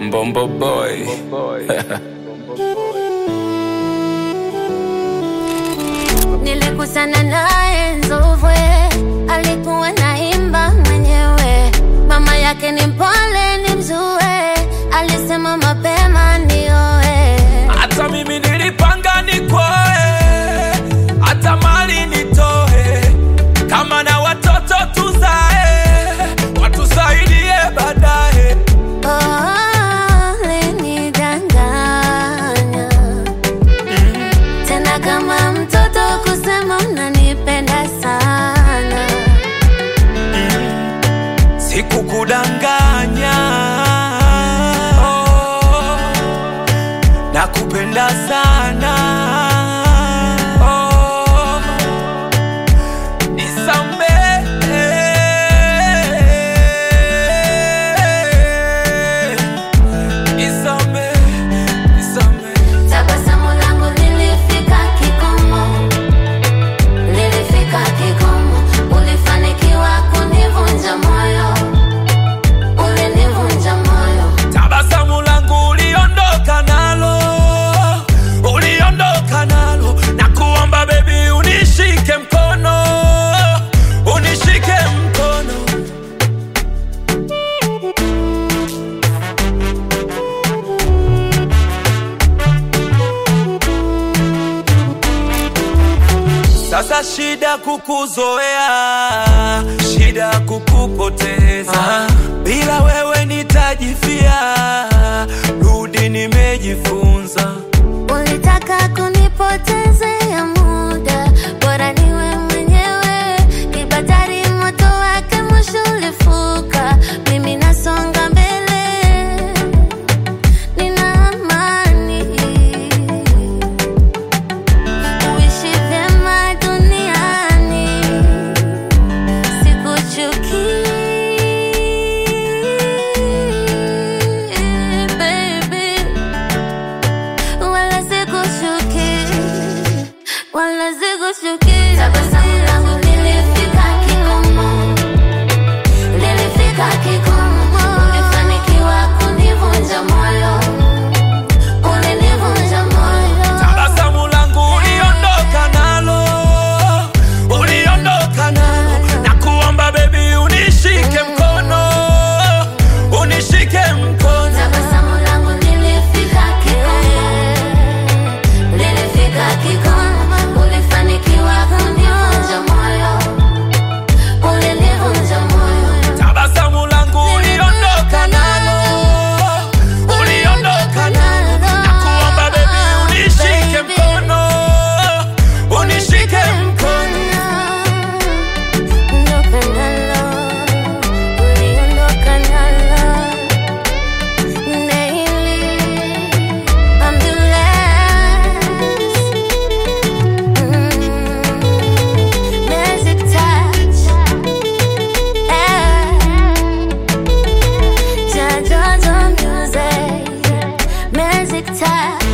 Bombo boy. Nilikusana naye Nzovwe, alikuwa naimba mwenyewe. Mama yake ni mpole ni mzue, alisema mapema nioe. Hata mimi nilipanga nikoe, hata mali nitoe, kama na watoto tuzae, watusaidie baadaye. Ulinidanganya tena kama mtoto kusema unanipenda sana. Sikukudanganya, nakupenda sana. Sasa shida kukuzoea, shida kukupoteza. Bila wewe nitajifia, rudi nimejifunza. Ulitaka kunipotezea muda, bora niwe mwenyewe. Kibatari moto wake mwisho ulifuka, mimi nasonga mbele, nina amani. Uishi vyema duniani, sikuchukii baby, wala sikushuki, wala sikushuki. Tabasamu langu lilifika kikomo, lilifika kikomo. Ulifanikiwa kunivunja moyo, ulinivunja moyo. Tabasamu langu uliondoka nalo, uliondoka nalo. Nakuomba baby unishike mkono, unishike mkono. Tabasamu langu lilifika kikomo, lilifika kikomo. Ulifanikiwa kunivunja moyo, ulinivunja moyo. Tabasamu langu uliondoka nalo, uliondoka nalo. Nakuomba baby unishike mkono, unishike mkono. Ondoka nalo, uliondoka nalo. Daily, I'm the last. Magic touch, Jaja music, magic touch.